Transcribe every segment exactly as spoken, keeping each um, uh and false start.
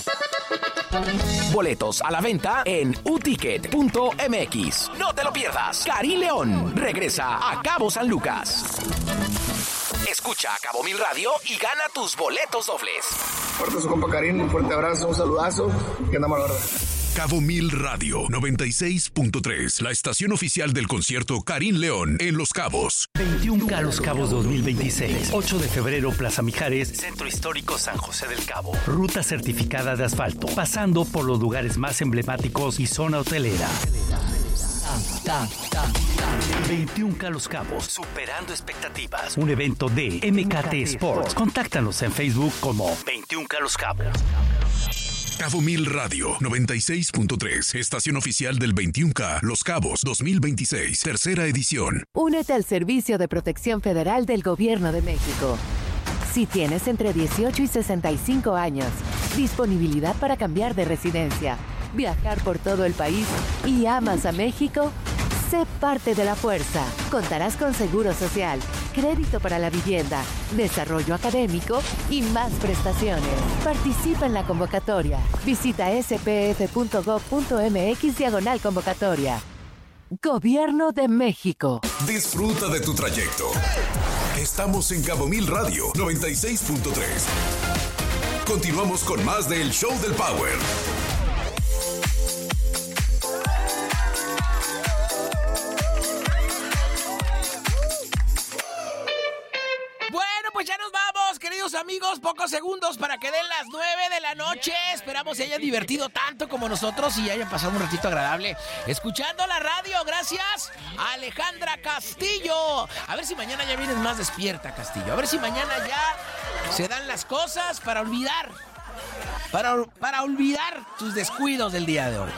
Boletos a la venta en u ticket punto m x. No te lo pierdas. Karin León regresa a Cabo San Lucas. Escucha a Cabo Mil Radio y gana tus boletos dobles. Fuerte su compa Karin, un fuerte abrazo, un saludazo. Que andamos a la verdad. Cabo Mil Radio noventa y seis punto tres, la estación oficial del concierto Karin León en Los Cabos. veintiuno K Los Cabos dos mil veintiséis. ocho de febrero, Plaza Mijares, Centro Histórico San José del Cabo. Ruta certificada de asfalto, pasando por los lugares más emblemáticos y zona hotelera. veintiuno K Los Cabos, superando expectativas. Un evento de M K T Sports. Contáctanos en Facebook como veintiuno K Los Cabos. Cabo Mil Radio noventa y seis punto tres, estación oficial del veintiuno K Los Cabos dos mil veintiséis, tercera edición. Únete al Servicio de Protección Federal del Gobierno de México. Si tienes entre dieciocho y sesenta y cinco años, disponibilidad para cambiar de residencia, viajar por todo el país y amas a México, sé parte de la fuerza. Contarás con seguro social, crédito para la vivienda, desarrollo académico y más prestaciones. Participa en la convocatoria. Visita s p f punto gov punto m x diagonal convocatoria. Gobierno de México. Disfruta de tu trayecto. Estamos en Cabo Mil Radio noventa y seis punto tres. Continuamos con más del Show del Power. Pues ya nos vamos, queridos amigos, pocos segundos para que den las nueve de la noche. Esperamos se hayan divertido tanto como nosotros y hayan pasado un ratito agradable escuchando la radio. Gracias a Alejandra Castillo. A ver si mañana ya vienes más despierta, Castillo. A ver si mañana ya se dan las cosas para olvidar, para, para olvidar tus descuidos del día de hoy.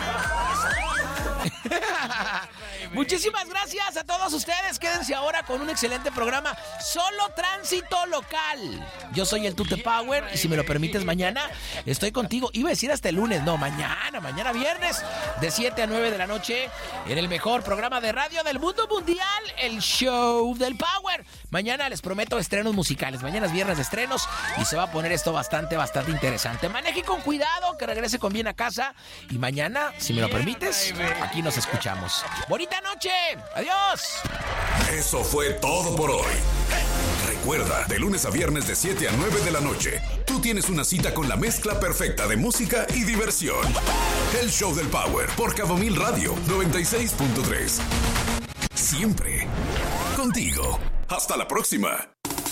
Muchísimas gracias a todos ustedes. Quédense ahora con un excelente programa. Solo tránsito local. Yo soy el Tute Power y si me lo permites mañana estoy contigo. Iba a decir hasta el lunes, no, mañana, mañana viernes de siete a nueve de la noche en el mejor programa de radio del mundo mundial, el Show del Power. Mañana les prometo estrenos musicales. Mañana es viernes de estrenos y se va a poner esto bastante, bastante interesante. Maneje con cuidado, que regrese con bien a casa y mañana, si me lo permites, aquí nos escuchamos. Bonita noche. Adiós. Eso fue todo por hoy. Recuerda, de lunes a viernes de siete a nueve de la noche, tú tienes una cita con la mezcla perfecta de música y diversión. El Show del Power por Cabo Mil Radio noventa y seis punto tres. Siempre contigo. Hasta la próxima.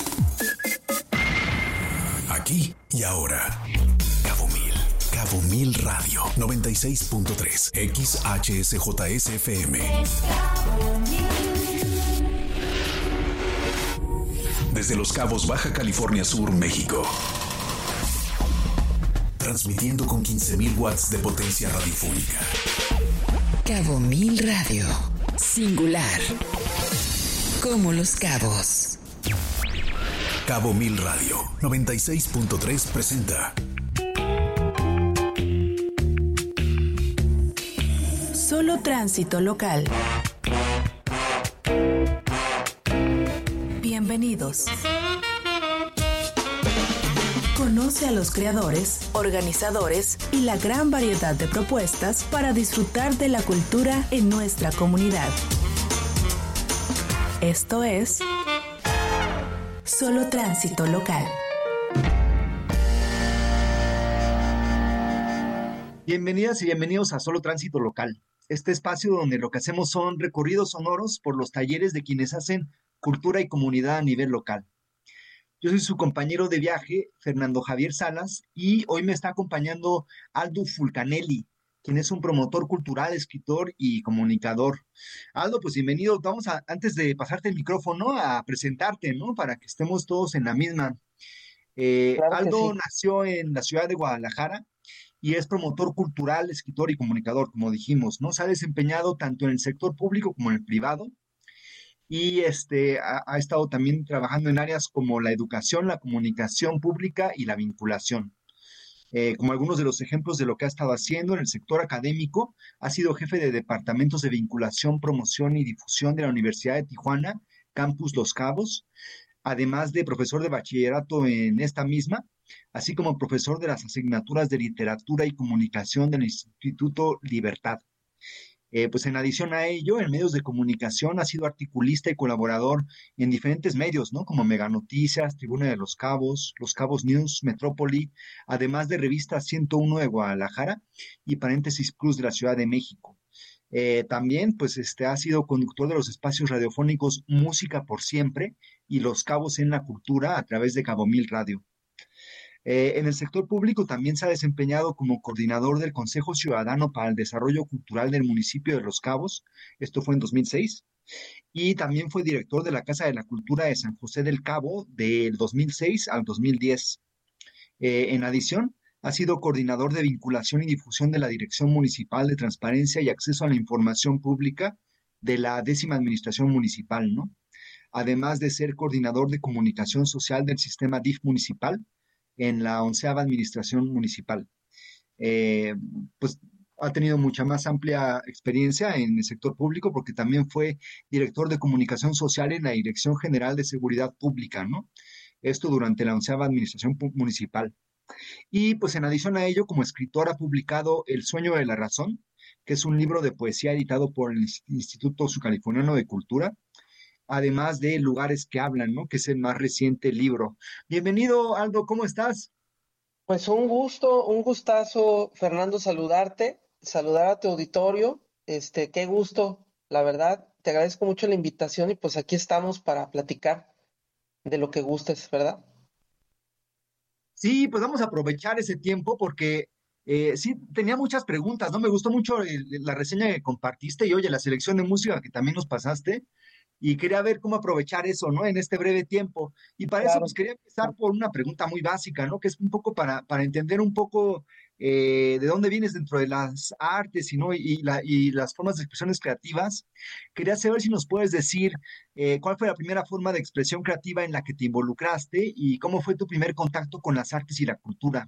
Aquí y ahora. Cabo Mil. Cabo Mil Radio noventa y seis punto tres. X H S J S F M. Desde Los Cabos, Baja California Sur, México. Transmitiendo con quince mil watts de potencia radiofónica. Cabo Mil Radio. Singular. Como Los Cabos. Cabo Mil Radio noventa y seis punto tres presenta Solo tránsito local. Bienvenidos. Conoce a los creadores, organizadores y la gran variedad de propuestas para disfrutar de la cultura en nuestra comunidad. Esto es Solo tránsito local. Bienvenidas y bienvenidos a Solo Tránsito Local, este espacio donde lo que hacemos son recorridos sonoros por los talleres de quienes hacen cultura y comunidad a nivel local. Yo soy su compañero de viaje, Fernando Javier Salas, y hoy me está acompañando Aldo Fulcanelli, quien es un promotor cultural, escritor y comunicador. Aldo, pues bienvenido. Vamos a, antes de pasarte el micrófono, a presentarte, ¿no? Para que estemos todos en la misma. Eh, claro Aldo sí. Nació en la ciudad de Guadalajara y es promotor cultural, escritor y comunicador, como dijimos, ¿no? Se ha desempeñado tanto en el sector público como en el privado y este, ha, ha estado también trabajando en áreas como la educación, la comunicación pública y la vinculación. Eh, como algunos de los ejemplos de lo que ha estado haciendo en el sector académico, ha sido jefe de departamentos de vinculación, promoción y difusión de la Universidad de Tijuana, Campus Los Cabos, además de profesor de bachillerato en esta misma, así como profesor de las asignaturas de Literatura y Comunicación del Instituto Libertad. Eh, pues en adición a ello, en medios de comunicación ha sido articulista y colaborador en diferentes medios, ¿no? Como Mega Noticias, Tribuna de los Cabos, Los Cabos News, Metrópoli, además de Revista ciento uno de Guadalajara y Paréntesis Plus de la Ciudad de México. Eh, también, pues, este, ha sido conductor de los espacios radiofónicos Música por Siempre y Los Cabos en la Cultura a través de Cabo Mil Radio. Eh, en el sector público también se ha desempeñado como coordinador del Consejo Ciudadano para el Desarrollo Cultural del municipio de Los Cabos, esto fue en dos mil seis, y también fue director de la Casa de la Cultura de San José del Cabo del dos mil seis al dos mil diez. Eh, en adición, ha sido coordinador de vinculación y difusión de la Dirección Municipal de Transparencia y Acceso a la Información Pública de la décima Administración Municipal, ¿no? Además de ser coordinador de comunicación social del sistema D I F municipal en la onceava Administración Municipal. Eh, pues ha tenido mucha más amplia experiencia en el sector público porque también fue director de comunicación social en la Dirección General de Seguridad Pública, ¿no? Esto durante la onceava Administración Municipal. Y pues en adición a ello, como escritor ha publicado El Sueño de la Razón, que es un libro de poesía editado por el Instituto Subcaliforniano de Cultura, además de Lugares que Hablan, ¿no? Que es el más reciente libro. Bienvenido, Aldo, ¿cómo estás? Pues un gusto, un gustazo, Fernando, saludarte, saludar a tu auditorio. Este, qué gusto, la verdad. Te agradezco mucho la invitación y pues aquí estamos para platicar de lo que gustes, ¿verdad? Sí, pues vamos a aprovechar ese tiempo porque eh, sí, tenía muchas preguntas, ¿no? Me gustó mucho el- la reseña que compartiste y oye, la selección de música que también nos pasaste y quería ver cómo aprovechar eso, ¿no? En este breve tiempo. Y para eso, pues Claro. quería empezar por una pregunta muy básica, ¿no? Que es un poco para, para entender un poco eh, de dónde vienes dentro de las artes y, ¿no? y, la, y las formas de expresiones creativas. Quería saber si nos puedes decir eh, cuál fue la primera forma de expresión creativa en la que te involucraste y cómo fue tu primer contacto con las artes y la cultura.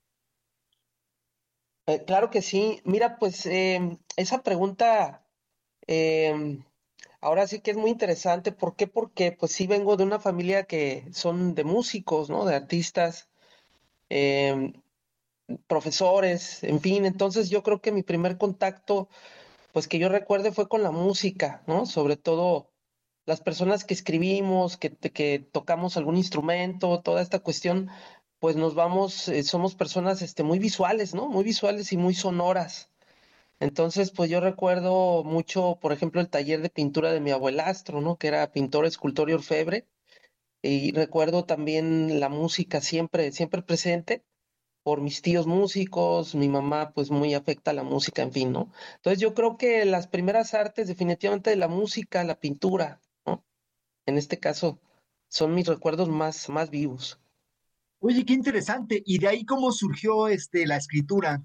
Eh, claro que sí. Mira, pues em, esa pregunta em, ahora sí que es muy interesante. ¿Por qué? Porque pues sí vengo de una familia que son de músicos, ¿no? De artistas, em, profesores, en fin. Entonces yo creo que mi primer contacto, pues que yo recuerde fue con la música, ¿no? Sobre todo las personas que escribimos, que, que tocamos algún instrumento, toda esta cuestión, pues nos vamos, eh, somos personas este, muy visuales, ¿no? Muy visuales y muy sonoras. Entonces, pues yo recuerdo mucho, por ejemplo, el taller de pintura de mi abuelastro, ¿no? Que era pintor, escultor y orfebre. Y recuerdo también la música siempre, siempre presente por mis tíos músicos, mi mamá pues muy afecta a la música, en fin, ¿no? Entonces yo creo que las primeras artes definitivamente de la música, la pintura, ¿no? En este caso son mis recuerdos más, más vivos. Oye, qué interesante. ¿Y de ahí cómo surgió este, la escritura?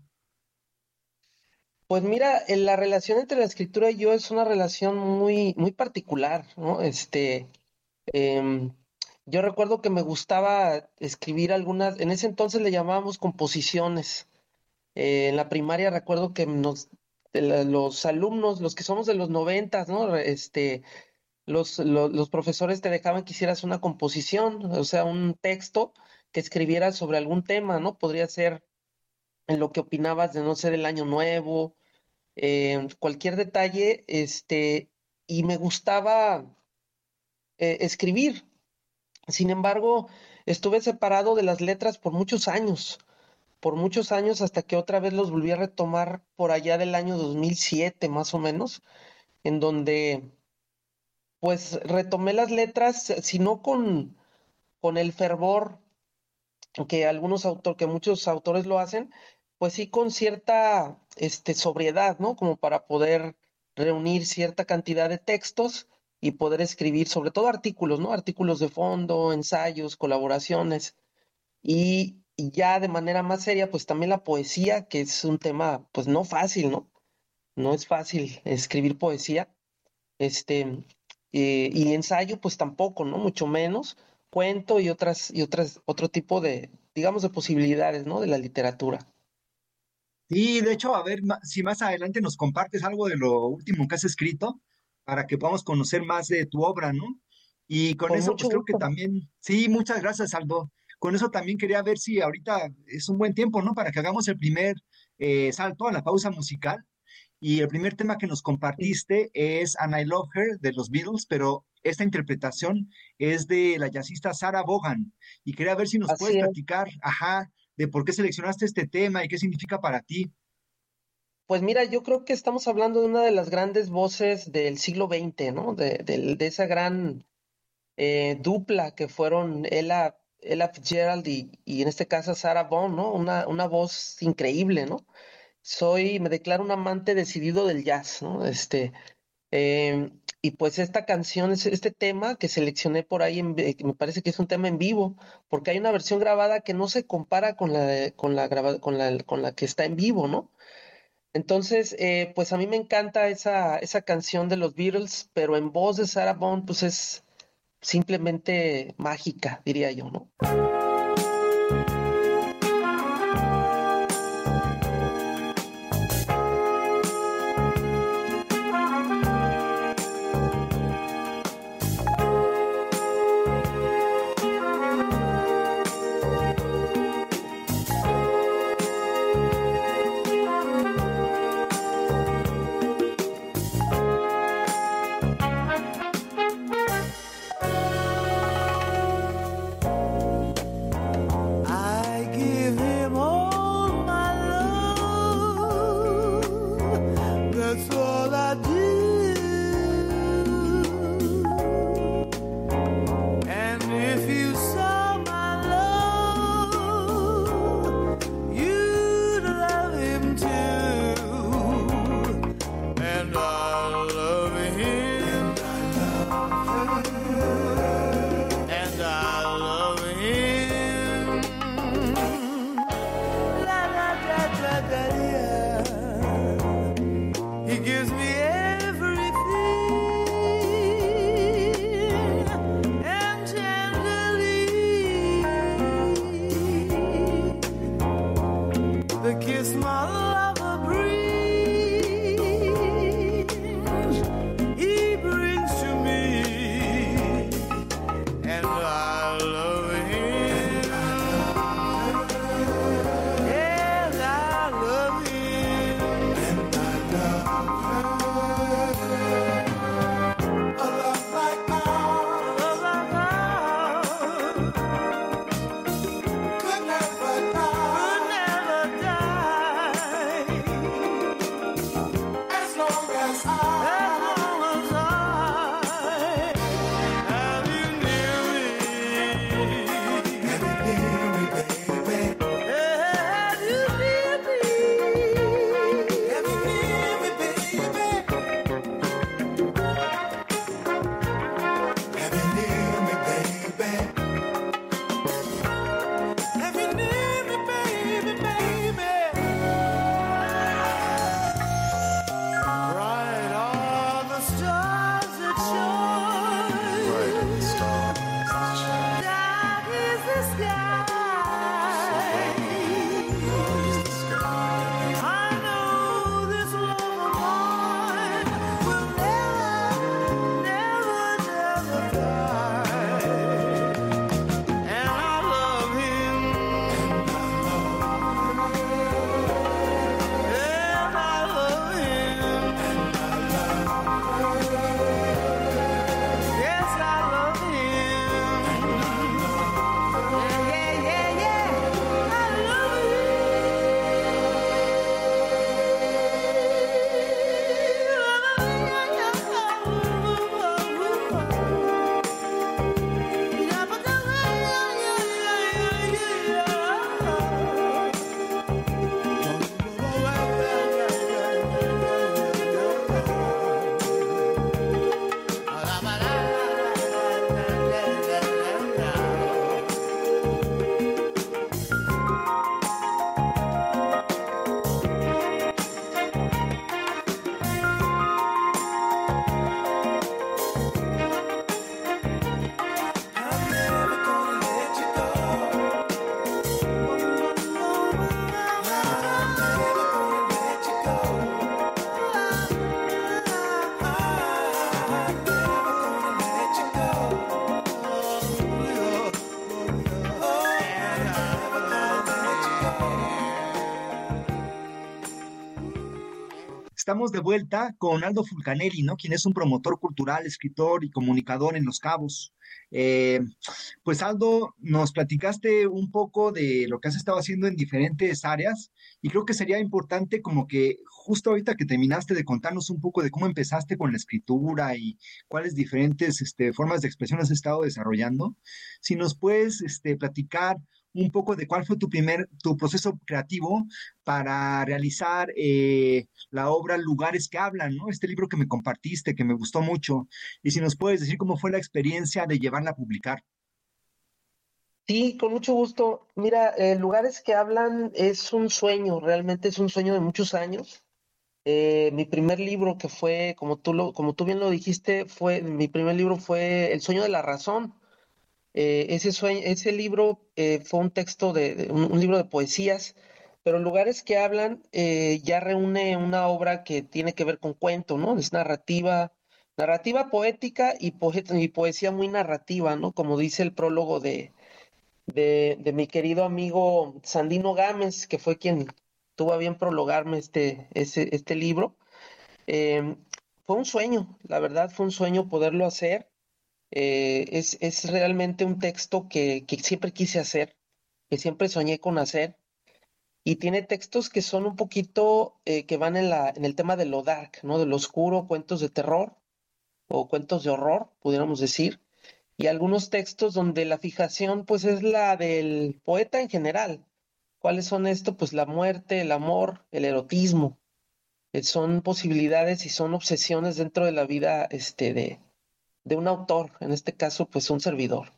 Pues mira, eh, la relación entre la escritura y yo es una relación muy, muy particular, ¿no? Este, em, yo recuerdo que me gustaba escribir algunas, en ese entonces le llamábamos composiciones. Eh, en la primaria recuerdo que nos, de la- los alumnos, los que somos de los noventas, ¿no? Este, los, lo- los profesores te dejaban que hicieras una composición, o sea, un texto que escribieras sobre algún tema, ¿no? Podría ser en lo que opinabas de, no sé, del año nuevo, eh, cualquier detalle, este, y me gustaba eh, escribir. Sin embargo, estuve separado de las letras por muchos años, por muchos años hasta que otra vez los volví a retomar por allá del año dos mil siete más o menos, en donde pues retomé las letras, eh, si no con, con el fervor que algunos autores, que muchos autores lo hacen, pues sí con cierta este, sobriedad, ¿no? Como para poder reunir cierta cantidad de textos y poder escribir, sobre todo artículos, ¿no? Artículos de fondo, ensayos, colaboraciones. Y, y ya de manera más seria, pues también la poesía, que es un tema, pues no fácil, ¿no? No es fácil escribir poesía. Este, eh, y ensayo, pues tampoco, ¿no? Mucho menos. Cuento y otras, y otras, otro tipo de, digamos, de posibilidades, ¿no? De la literatura. Sí, de hecho, a ver ma- si más adelante nos compartes algo de lo último que has escrito para que podamos conocer más de tu obra, ¿no? Y con Con eso, pues mucho creo que gusto. también, sí, muchas gracias, Aldo. con eso también quería ver si ahorita es un buen tiempo, ¿no? Para que hagamos el primer eh, salto a la pausa musical. Y el primer tema que nos compartiste es And I Love Her de los Beatles, pero esta interpretación es de la jazzista Sarah Vaughan. Y quería ver si nos Así puedes es. platicar, ajá, de por qué seleccionaste este tema y qué significa para ti. Pues mira, yo creo que estamos hablando de una de las grandes voces del siglo veinte, ¿no? De, de, de esa gran eh, dupla que fueron Ella, Ella Fitzgerald y, y en este caso Sarah Vaughan, ¿no? Una, una voz increíble, ¿no? Soy, me declaro un amante decidido del jazz, ¿no? Este, eh, y pues esta canción, este tema que seleccioné por ahí, en, me parece que es un tema en vivo, porque hay una versión grabada que no se compara con la, de, con la, graba, con la, con la que está en vivo, ¿no? Entonces, eh, pues a mí me encanta esa, esa canción de los Beatles, pero en voz de Sarah Vaughan, pues es simplemente mágica, diría yo, ¿no? Estamos de vuelta con Aldo Fulcanelli, ¿no? Quien es un promotor cultural, escritor y comunicador en Los Cabos. Eh, pues Aldo, nos platicaste un poco de lo que has estado haciendo en diferentes áreas y creo que sería importante como que justo ahorita que terminaste de contarnos un poco de cómo empezaste con la escritura y cuáles diferentes este, formas de expresión has estado desarrollando, si nos puedes este, platicar un poco de cuál fue tu primer, tu proceso creativo para realizar eh, la obra Lugares que Hablan, ¿no? Este libro que me compartiste, que me gustó mucho, y si nos puedes decir cómo fue la experiencia de llevarla a publicar. Sí, con mucho gusto. Mira, eh, Lugares que Hablan es un sueño, realmente es un sueño de muchos años. Eh, mi primer libro que fue, como tú lo, como tú bien lo dijiste, fue, mi primer libro fue El sueño de la razón. Eh, ese sueño, ese libro eh, fue un texto de, de- un, un libro de poesías, pero Lugares que Hablan eh, ya reúne una obra que tiene que ver con cuento, ¿no? Es narrativa, narrativa poética y, poe- y poesía muy narrativa, ¿no? Como dice el prólogo de, de, de mi querido amigo Sandino Gámez, que fue quien tuvo a bien prologarme este, ese, este libro. Eh, Fue un sueño, la verdad fue un sueño poderlo hacer. Eh, es, es realmente un texto que, que siempre quise hacer, que siempre soñé con hacer, y tiene textos que son un poquito, eh, que van en la, en el tema de lo dark, ¿no? De lo oscuro, cuentos de terror o cuentos de horror, pudiéramos decir, y algunos textos donde la fijación, pues, es la del poeta en general. ¿Cuáles son esto? Pues la muerte, el amor, el erotismo, eh, son posibilidades y son obsesiones dentro de la vida, este, de, de un autor, en este caso, pues un servidor.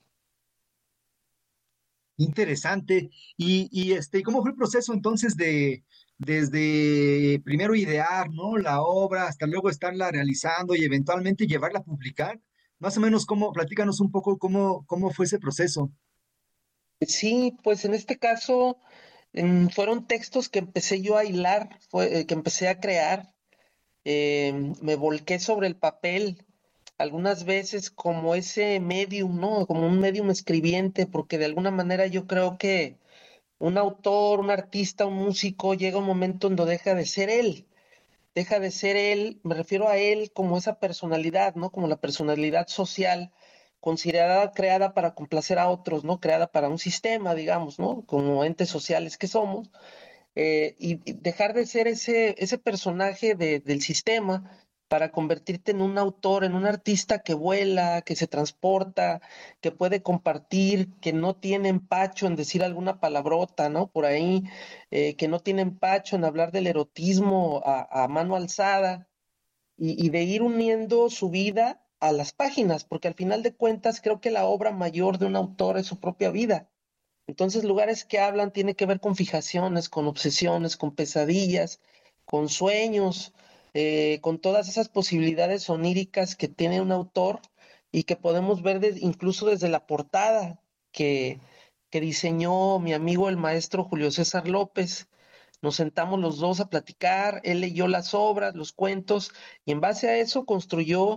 Interesante. Y, y este, ¿cómo fue el proceso entonces de desde primero idear, ¿no? La obra hasta luego estarla realizando y eventualmente llevarla a publicar? Más o menos cómo, platícanos un poco cómo, cómo fue ese proceso. Sí, pues en este caso em, fueron textos que empecé yo a hilar, fue, eh, que empecé a crear, em, me volqué sobre el papel, algunas veces como ese medium, ¿no? Como un medium escribiente, porque de alguna manera yo creo que un autor, un artista, un músico llega un momento en donde deja de ser él, deja de ser él, me refiero a él como esa personalidad, ¿no? Como la personalidad social considerada, creada para complacer a otros, ¿no? Creada para un sistema, digamos, ¿no? Como entes sociales que somos, eh, y, y dejar de ser ese, ese personaje de- del sistema para convertirte en un autor, en un artista que vuela, que se transporta, que puede compartir, que no tiene empacho en decir alguna palabrota, ¿no? Por ahí, eh, que no tiene empacho en hablar del erotismo a, a mano alzada y, y de ir uniendo su vida a las páginas, porque al final de cuentas creo que la obra mayor de un autor es su propia vida. Entonces, Lugares que Hablan tiene que ver con fijaciones, con obsesiones, con pesadillas, con sueños, eh, con todas esas posibilidades oníricas que tiene un autor y que podemos ver de- incluso desde la portada que, que diseñó mi amigo el maestro Julio César López. Nos sentamos los dos a platicar, él leyó las obras, los cuentos, y en base a eso construyó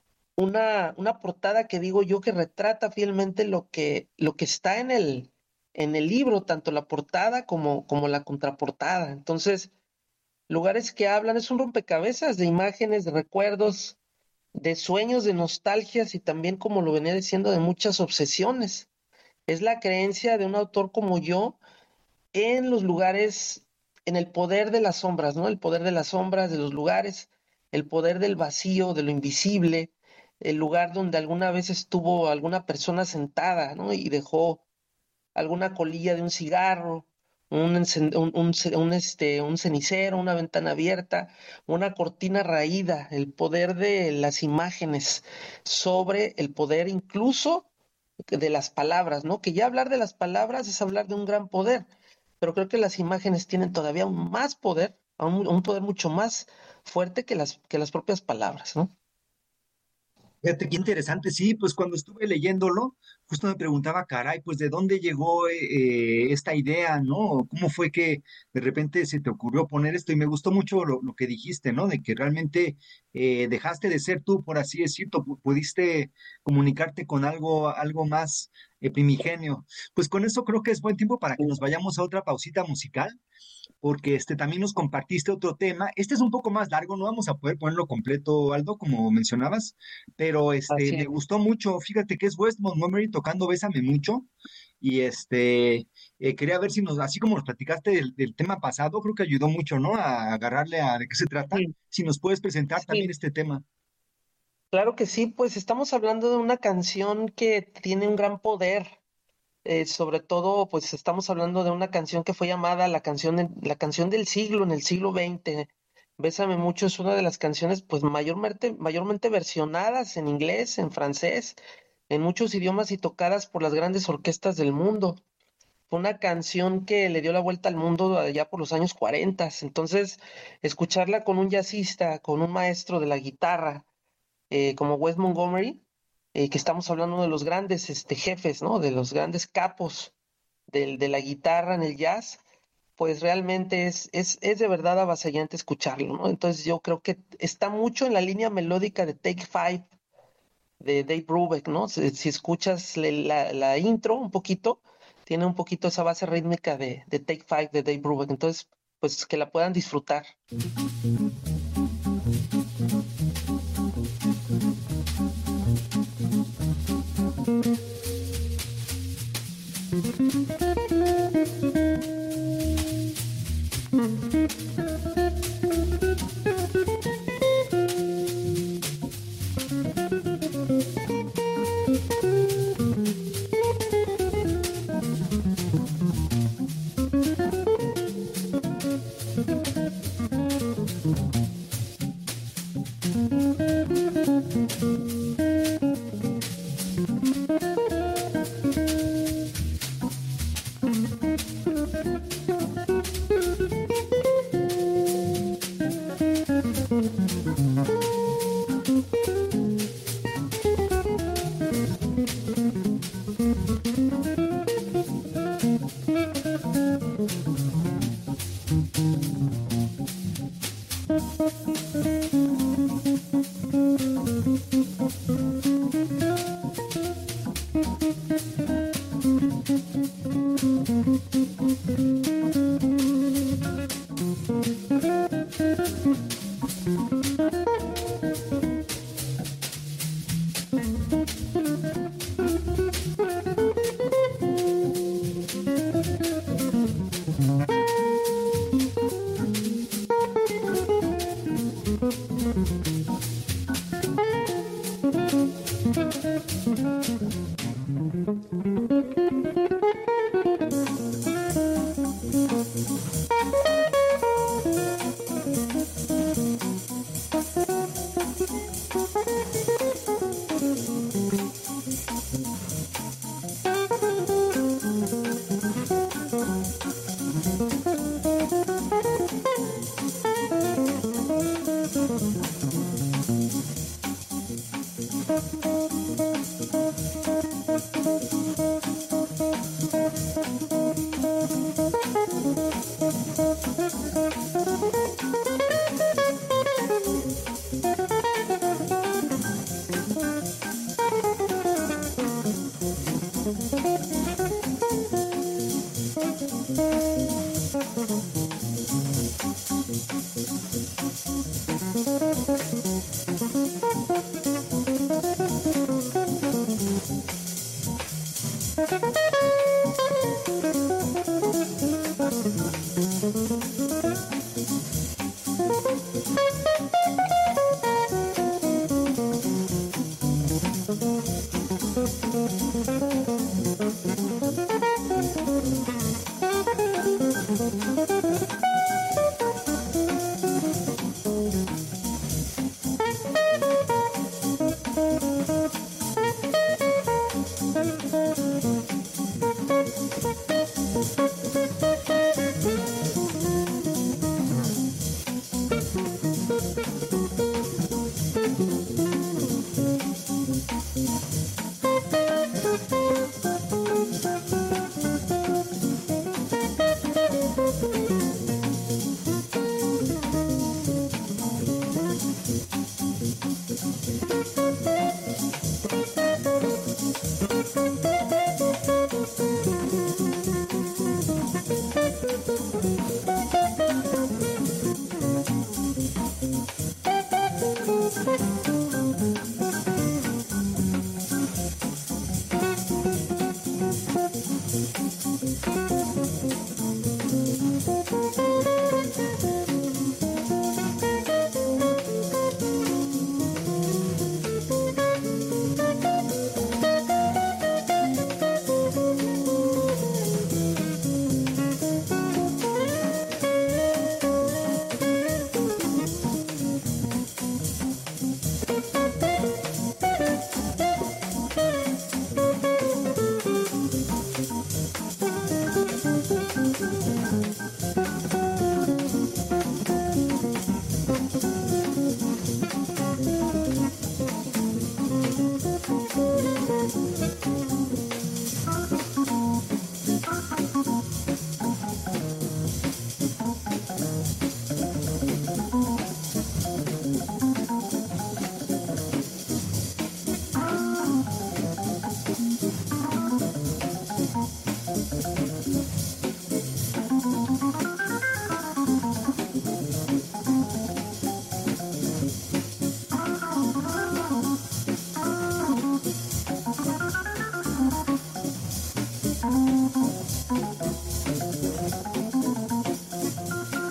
una, una portada que digo yo que retrata fielmente lo que, lo que está en el, en el libro, tanto la portada como, como la contraportada. Entonces, Lugares que Hablan es un rompecabezas de imágenes, de recuerdos, de sueños, de nostalgias y también, como lo venía diciendo, de muchas obsesiones. Es la creencia de un autor como yo en los lugares, en el poder de las sombras, ¿no? El poder de las sombras, de los lugares, el poder del vacío, de lo invisible, el lugar donde alguna vez estuvo alguna persona sentada, ¿no? Y dejó alguna colilla de un cigarro, un, encen- un, un ce- un, este, un cenicero, una ventana abierta, una cortina raída, el poder de las imágenes sobre el poder incluso de las palabras, ¿no? Que ya hablar de las palabras es hablar de un gran poder, pero creo que las imágenes tienen todavía un más poder, un, un poder mucho más fuerte que las, que las propias palabras, ¿no? Fíjate qué interesante, sí, pues cuando estuve leyéndolo, justo me preguntaba, caray, pues de dónde llegó eh, eh, esta idea, ¿no? ¿Cómo fue que de repente se te ocurrió poner esto? Y me gustó mucho lo, lo que dijiste, ¿no? De que realmente eh, dejaste de ser tú, por así decirlo, pu- pudiste comunicarte con algo, algo más, el primigenio. Pues con eso creo que es buen tiempo para que nos vayamos a otra pausita musical, porque este, también nos compartiste otro tema. Este es un poco más largo, no vamos a poder ponerlo completo, Aldo, como mencionabas, pero este, Así me es. gustó mucho. Fíjate que es Wes Montgomery tocando Bésame Mucho, y este, eh, quería ver si nos, así como nos platicaste del, del tema pasado, creo que ayudó mucho, ¿no? A agarrarle a de qué se trata. Sí, Si nos puedes presentar también sí. este tema. Claro que sí, pues estamos hablando de una canción que tiene un gran poder. Eh, sobre todo, pues estamos hablando de una canción que fue llamada la canción, en- la canción del siglo, en el siglo veinte. Bésame mucho es una de las canciones, pues mayormente, mayormente versionadas en inglés, en francés, en muchos idiomas y tocadas por las grandes orquestas del mundo. Fue una canción que le dio la vuelta al mundo allá por los años cuarenta. Entonces, escucharla con un jazzista, con un maestro de la guitarra, eh, como Wes Montgomery, eh, que estamos hablando de los grandes este, jefes, ¿no? De los grandes capos del, de la guitarra en el jazz, pues realmente es, es, es de verdad avasallante escucharlo, ¿no? Entonces yo creo que está mucho en la línea melódica de Take Five de Dave Brubeck, ¿no? Si, si escuchas le- la, la intro un poquito, tiene un poquito esa base rítmica de, de Take Five de Dave Brubeck, entonces pues que la puedan disfrutar.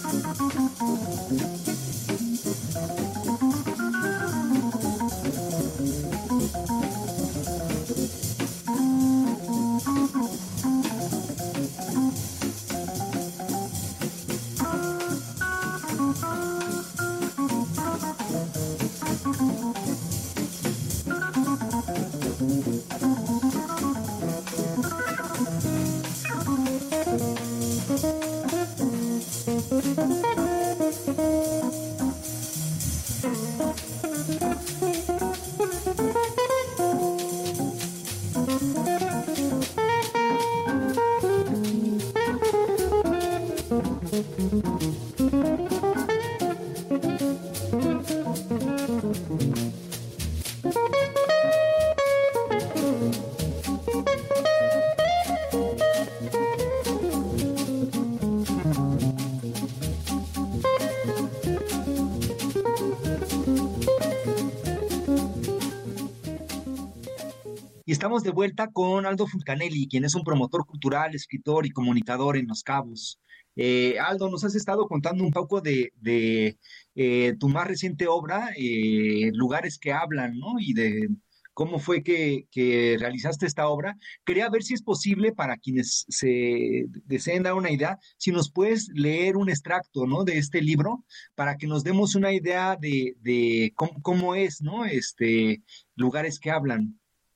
Y estamos de vuelta con Aldo Fulcanelli, quien es un promotor cultural, escritor y comunicador en Los Cabos. Eh, Aldo, nos has estado contando un poco de, de eh, tu más reciente obra, eh, Lugares que Hablan, ¿no? Y de cómo fue que, que realizaste esta obra. Quería ver si es posible, para quienes se deseen dar una idea, si nos puedes leer un extracto, ¿no?, de este libro, para que nos demos una idea de, de cómo, cómo es, ¿no? Este, Lugares que Hablan.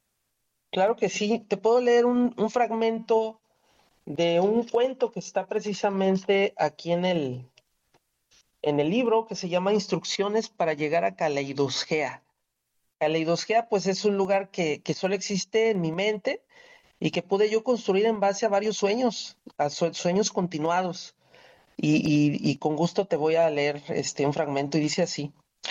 Claro que sí, te puedo leer un, un fragmento de un cuento que está precisamente aquí en el, en el libro, que se llama Instrucciones para llegar a Caleidosgea. Caleidosgea, pues, es un lugar que, que solo existe en mi mente y que pude yo construir en base a varios sueños, a su- sueños continuados. Y, y, y con gusto te voy a leer este, un fragmento y dice así.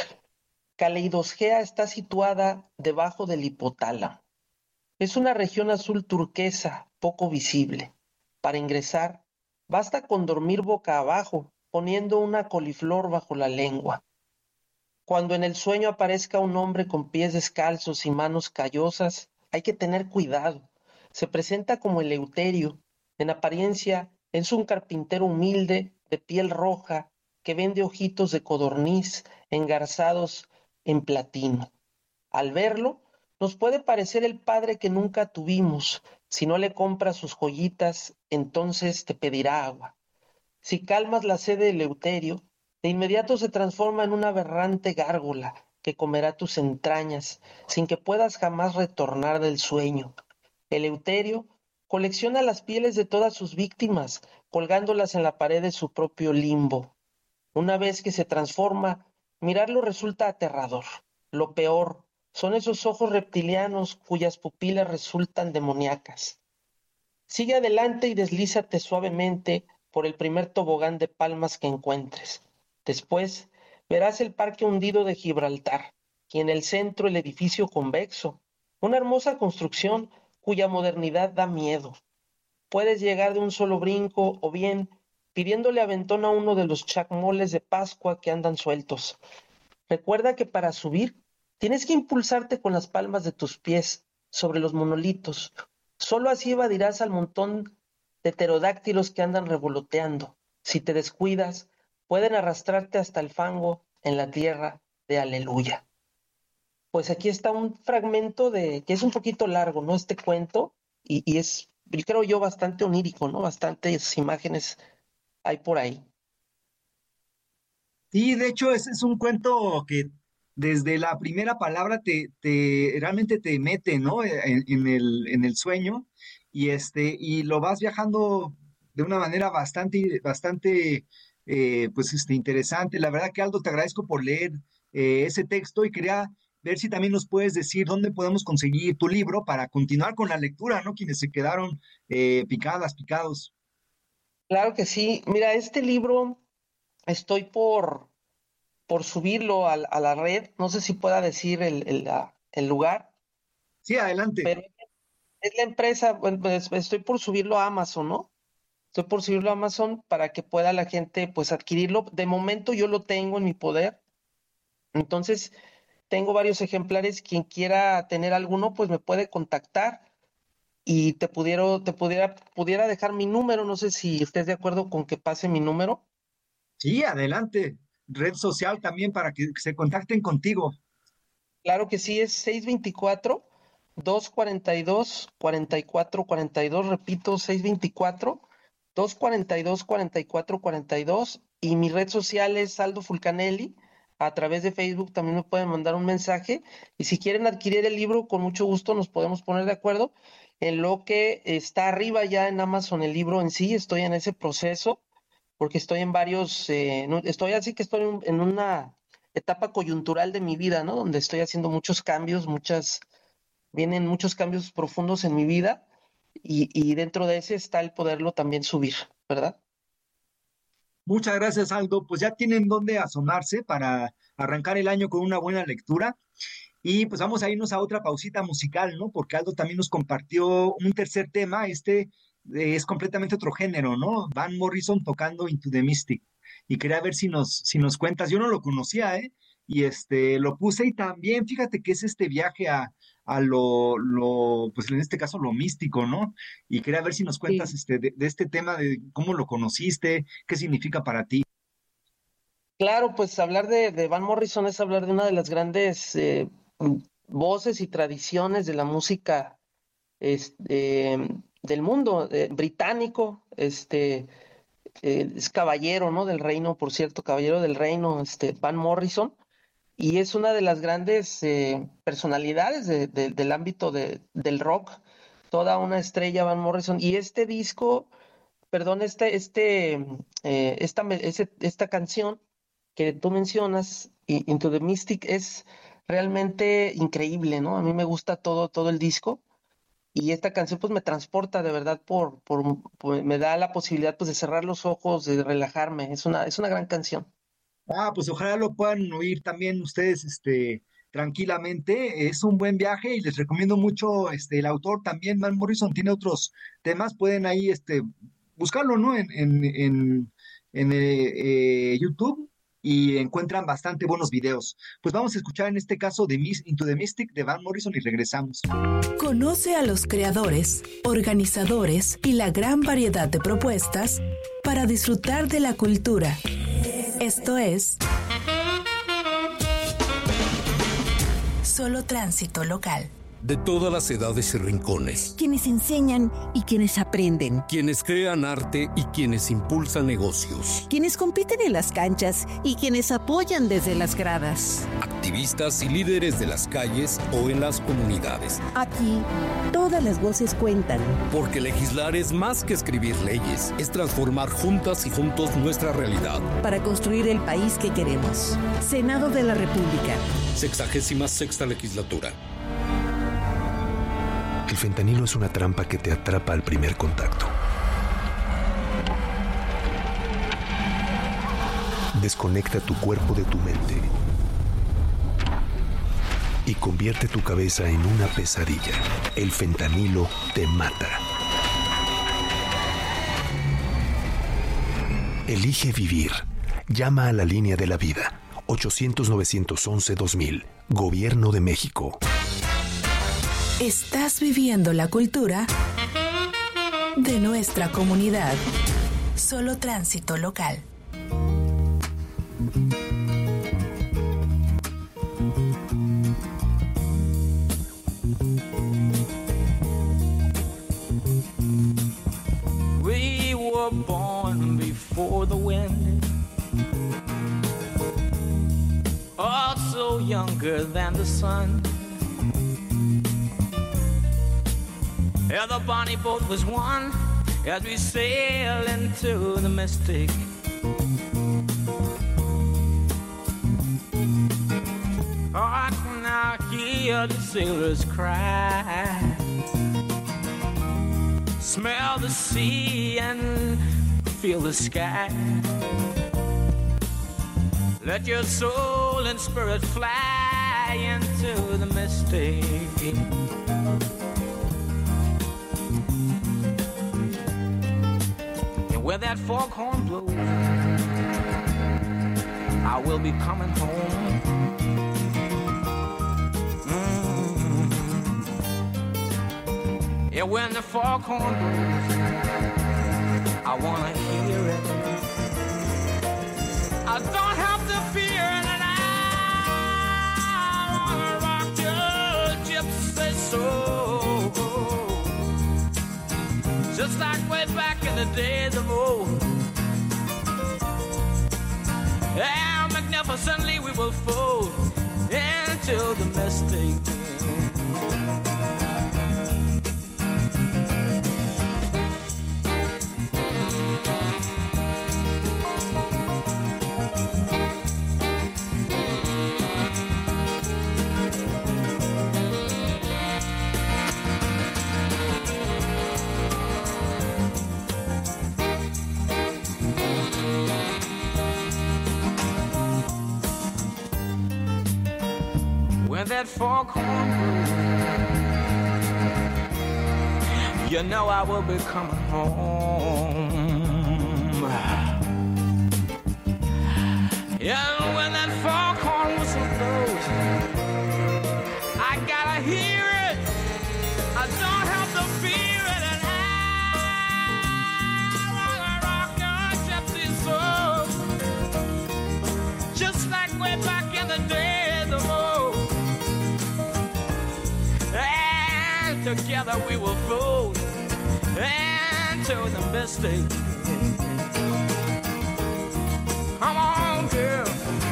Caleidosgea está situada debajo del hipotálamo. Es una región azul turquesa, poco visible. Para ingresar, basta con dormir boca abajo, poniendo una coliflor bajo la lengua. Cuando en el sueño aparezca un hombre con pies descalzos y manos callosas, hay que tener cuidado. Se presenta como Eleuterio. En apariencia, es un carpintero humilde, de piel roja, que vende ojitos de codorniz engarzados en platino. Al verlo, nos puede parecer el padre que nunca tuvimos. Si no le compras sus joyitas, entonces te pedirá agua. Si calmas la sed de Eleuterio, de inmediato se transforma en una aberrante gárgola que comerá tus entrañas, sin que puedas jamás retornar del sueño. Eleuterio colecciona las pieles de todas sus víctimas, colgándolas en la pared de su propio limbo. Una vez que se transforma, mirarlo resulta aterrador. Lo peor son esos ojos reptilianos cuyas pupilas resultan demoníacas. Sigue adelante y deslízate suavemente por el primer tobogán de palmas que encuentres. Después verás el parque hundido de Gibraltar y en el centro el edificio convexo, una hermosa construcción cuya modernidad da miedo. Puedes llegar de un solo brinco o bien pidiéndole aventón a uno de los chacmoles de Pascua que andan sueltos. Recuerda que para subir tienes que impulsarte con las palmas de tus pies sobre los monolitos. Solo así evadirás al montón de pterodáctilos que andan revoloteando. Si te descuidas, pueden arrastrarte hasta el fango en la tierra de Aleluya. Pues aquí está un fragmento de que es un poquito largo, ¿no? Este cuento, y, y es, yo creo yo, bastante onírico, ¿no? Bastantes imágenes hay por ahí. Sí, de hecho, ese es un cuento que desde la primera palabra te, te realmente te mete, ¿no? En, en el, en el sueño, y este, y lo vas viajando de una manera bastante, bastante, eh, pues, este, interesante. La verdad que, Aldo, te agradezco por leer eh, ese texto, y quería ver si también nos puedes decir dónde podemos conseguir tu libro para continuar con la lectura, ¿no? Quienes se quedaron eh, picadas, picados. Claro que sí. Mira, este libro estoy por, por subirlo a, a la red. No sé si pueda decir el, el, la- el lugar, Sí, adelante. pero es la empresa, bueno, pues, estoy por subirlo a Amazon, ¿no? Estoy por subirlo a Amazon para que pueda la gente pues adquirirlo. De momento yo lo tengo en mi poder. Entonces, tengo varios ejemplares. Quien quiera tener alguno, pues me puede contactar y te pudiera, te pudiera, pudiera dejar mi número. No sé si estés de acuerdo con que pase mi número. Sí, adelante. Red social también para que se contacten contigo. Claro que sí, es seis veinticuatro, dos cuarenta y dos, cuarenta y cuatro cuarenta y dos, repito, seis veinticuatro, dos cuarenta y dos, cuarenta y cuatro cuarenta y dos, y mi red social es Aldo Fulcanelli. A través de Facebook también me pueden mandar un mensaje, y si quieren adquirir el libro, con mucho gusto nos podemos poner de acuerdo en lo que está arriba ya en Amazon, el libro en sí. Estoy en ese proceso, porque estoy en varios, eh, no, estoy así que estoy en, en una etapa coyuntural de mi vida, ¿no? Donde estoy haciendo muchos cambios, muchas, vienen muchos cambios profundos en mi vida, y, y dentro de ese está el poderlo también subir, ¿verdad? Muchas gracias, Aldo. Pues ya tienen dónde asomarse para arrancar el año con una buena lectura. Y pues vamos a irnos a otra pausita musical, ¿no? Porque Aldo también nos compartió un tercer tema. Este eh, es completamente otro género, ¿no? Van Morrison tocando Into the Mystic. Y quería ver si nos, si nos cuentas. Yo no lo conocía, ¿eh? Y este, lo puse, y también fíjate que es este viaje a, a lo, lo, pues en este caso lo místico, ¿no? Y quería ver si nos cuentas Sí. este, de, de este tema, de cómo lo conociste, qué significa para ti. Claro, pues hablar de, de Van Morrison es hablar de una de las grandes eh, voces y tradiciones de la música este, del mundo eh, británico. Este, eh, es caballero, ¿no? Del reino, por cierto, caballero del reino, este, Van Morrison, y es una de las grandes eh, personalidades de, de, del ámbito de, del rock, toda una estrella Van Morrison. Y este disco, perdón, este, este, eh, esta, ese, esta canción que tú mencionas, Into the Mystic, es realmente increíble, ¿no? A mí me gusta todo, todo el disco, y esta canción pues me transporta de verdad por, por, por- me da la posibilidad pues de cerrar los ojos, de relajarme. Es una, es una gran canción. Ah, pues ojalá lo puedan oír también ustedes, este, tranquilamente. Es un buen viaje y les recomiendo mucho, este, el autor también, Van Morrison, tiene otros temas, pueden ahí, este, buscarlo, ¿no? En, en, en, en, eh, eh, YouTube, y encuentran bastante buenos videos. Pues vamos a escuchar en este caso de Mis- Into the Mystic de Van Morrison y regresamos. Conoce a los creadores, organizadores y la gran variedad de propuestas para disfrutar de la cultura. Esto es Solo Tránsito Local. De todas las edades y rincones, Quienes enseñan y quienes aprenden. quienes crean arte y quienes impulsan negocios, Quienes compiten en las canchas y quienes apoyan desde las gradas. activistas y líderes de las calles o en las comunidades. Aquí, todas las voces cuentan. Porque legislar es más que escribir leyes, es transformar juntas y juntos nuestra realidad. Para construir el país que queremos. Senado de la República. Sexagésima sexta legislatura. El fentanilo es una trampa que te atrapa al primer contacto. Desconecta tu cuerpo de tu mente y convierte tu cabeza en una pesadilla. El fentanilo te mata. Elige vivir. Llama a la línea de la vida. ochocientos, novecientos once, dos mil. Gobierno de México. Estás viviendo la cultura de nuestra comunidad. Solo Tránsito Local. We were born before the wind, also younger than the sun. Yeah, the bonnie boat was one as we sail into the mystic. Oh, I can now hear the sailors cry, smell the sea and feel the sky. Let your soul and spirit fly into the mystic. And where that foghorn blows, I will be coming home. Yeah, when the foghorn blows, I wanna hear it. I don't have to fear that I wanna rock your gypsy soul, just like way back in the days of old. And magnificently we will fold into the mystic. When that foghorn blows, you know I will be coming home. And when that foghorn whistle blows, I gotta hear it, I don't have to fear it, and I wanna rock your gypsy soul, just like way back in the days of old. And together we will fold into the mystic. Come on, girl.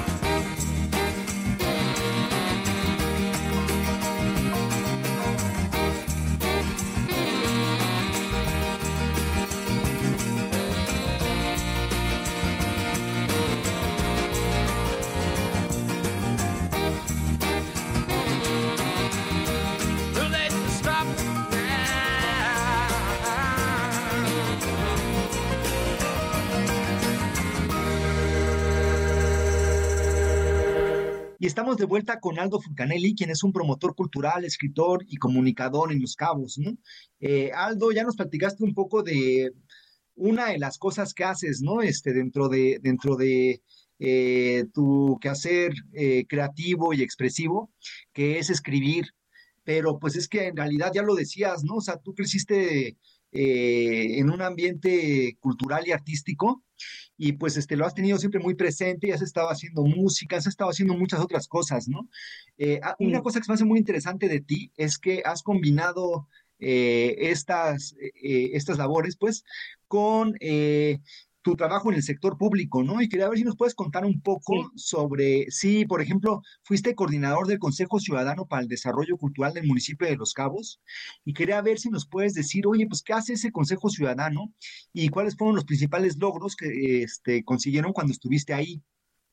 Y estamos de vuelta con Aldo Fulcanelli, quien es un promotor cultural, escritor y comunicador en Los Cabos, ¿no? Eh, Aldo, ya nos platicaste un poco de una de las cosas que haces, ¿no? Este, dentro de, dentro de eh, tu quehacer eh, creativo y expresivo, que es escribir. Pero pues es que en realidad ya lo decías, ¿no? O sea, tú creciste eh, en un ambiente cultural y artístico, y pues este, lo has tenido siempre muy presente y has estado haciendo música, has estado haciendo muchas otras cosas, ¿no? Eh, una cosa que se me hace muy interesante de ti es que has combinado eh, estas, eh, estas labores, pues, con eh, tu trabajo en el sector público, ¿no? Y quería ver si nos puedes contar un poco sí. sobre, sí, por ejemplo, fuiste coordinador del Consejo Ciudadano para el Desarrollo Cultural del municipio de Los Cabos, y quería ver si nos puedes decir, oye, pues, ¿qué hace ese Consejo Ciudadano? Y cuáles fueron los principales logros que este, consiguieron cuando estuviste ahí.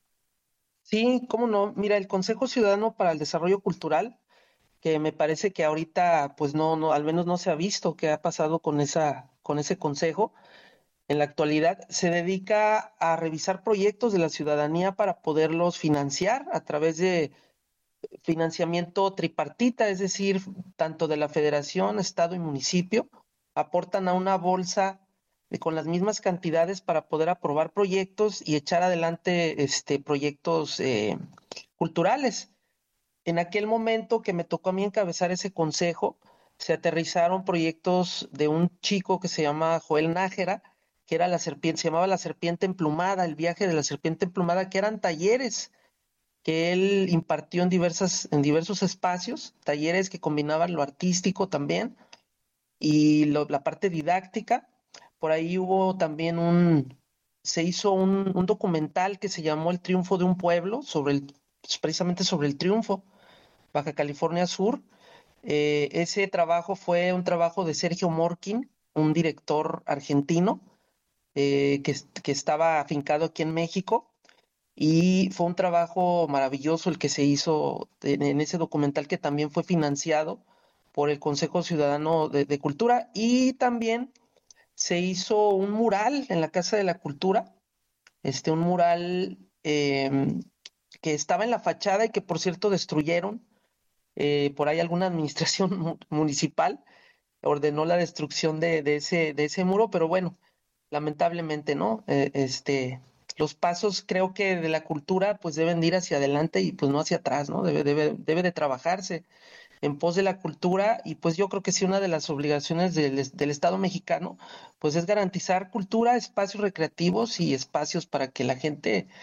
Sí, cómo no. Mira, el Consejo Ciudadano para el Desarrollo Cultural, que me parece que ahorita, pues no, no, al menos no se ha visto qué ha pasado con esa, con ese consejo. En la actualidad se dedica a revisar proyectos de la ciudadanía para poderlos financiar a través de financiamiento tripartita, es decir, tanto de la Federación, Estado y municipio, aportan a una bolsa de, con las mismas cantidades para poder aprobar proyectos y echar adelante este, proyectos eh, culturales. En aquel momento que me tocó a mí encabezar ese consejo, se aterrizaron proyectos de un chico que se llama Joel Nájera, que era la serpiente, se llamaba La Serpiente Emplumada, el viaje de la Serpiente Emplumada, que eran talleres que él impartió en, diversas, en diversos espacios, talleres que combinaban lo artístico también y lo, la parte didáctica. Por ahí hubo también un, se hizo un, un documental que se llamó El Triunfo de un Pueblo, sobre el, precisamente sobre el triunfo, Baja California Sur. Eh, ese trabajo fue un trabajo de Sergio Morkin, un director argentino, Eh, que, que estaba afincado aquí en México, y fue un trabajo maravilloso el que se hizo en, en ese documental, que también fue financiado por el Consejo Ciudadano de, de Cultura, y también se hizo un mural en la Casa de la Cultura, este, un mural eh, que estaba en la fachada y que por cierto destruyeron, eh, por ahí alguna administración municipal ordenó la destrucción de, de, ese, de ese muro, pero bueno, lamentablemente, ¿no? Eh, este, los pasos creo que de la cultura pues deben de ir hacia adelante y pues no hacia atrás, ¿no? Debe, debe, debe de trabajarse en pos de la cultura, y pues yo creo que sí, una de las obligaciones del, del Estado mexicano pues es garantizar cultura, espacios recreativos y espacios para que la gente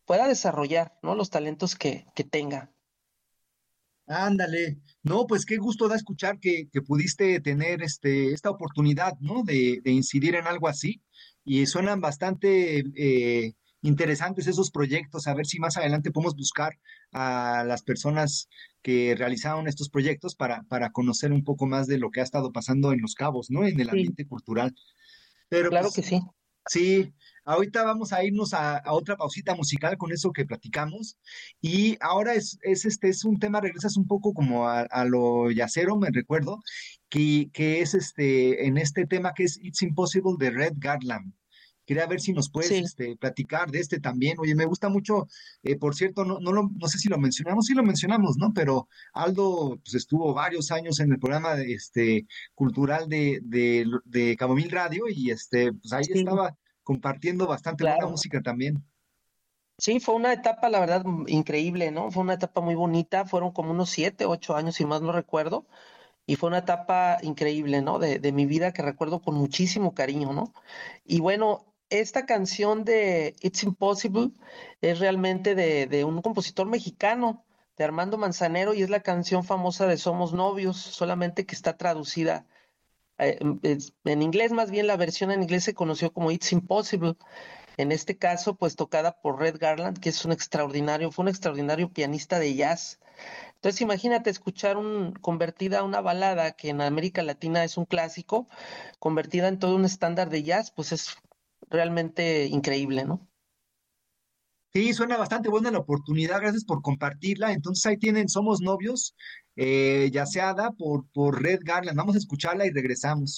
pueda desarrollar, ¿no? Los talentos que, que tenga. Ándale, no, pues qué gusto da escuchar que, que pudiste tener este, esta oportunidad, ¿no? De, de incidir en algo así. Y suenan bastante eh, interesantes esos proyectos. A ver si más adelante podemos buscar a las personas que realizaron estos proyectos para, para conocer un poco más de lo que ha estado pasando en Los Cabos, ¿no? En el ambiente cultural. Pero Claro pues, que sí. sí, ahorita vamos a irnos a, a otra pausita musical con eso que platicamos. Y ahora es, es este es un tema, regresas un poco como a, a lo yacero, me recuerdo, que, que es este en este tema que es It's Impossible de Red Garland. Quería ver si nos puedes Sí. este, platicar de este también. Oye, me gusta mucho, eh, por cierto, no, no, lo, no sé si lo mencionamos, sí lo mencionamos, ¿no? Pero Aldo pues, estuvo varios años en el programa de, este, cultural de, de, de Cabo Mil Radio y este, pues ahí Sí, estaba compartiendo bastante buena claro. música también. Sí, fue una etapa, la verdad, m- increíble, ¿no? Fue una etapa muy bonita, fueron como unos siete, ocho años, si más no recuerdo, y fue una etapa increíble, ¿no? De, de mi vida que recuerdo con muchísimo cariño, ¿no? Y bueno, esta canción de It's Impossible es realmente de, de un compositor mexicano, de Armando Manzanero, y es la canción famosa de Somos Novios, solamente que está traducida eh, en es- en inglés, más bien la versión en inglés se conoció como It's Impossible. En este caso, pues tocada por Red Garland, que es un extraordinario, fue un extraordinario pianista de jazz. Entonces, imagínate escuchar un, convertida a una balada que en América Latina es un clásico, convertida en todo un estándar de jazz, pues es realmente increíble, ¿no? Sí, suena bastante buena la oportunidad, gracias por compartirla. Entonces ahí tienen Somos Novios, eh, yaceada por, por Red Garland. Vamos a escucharla y regresamos.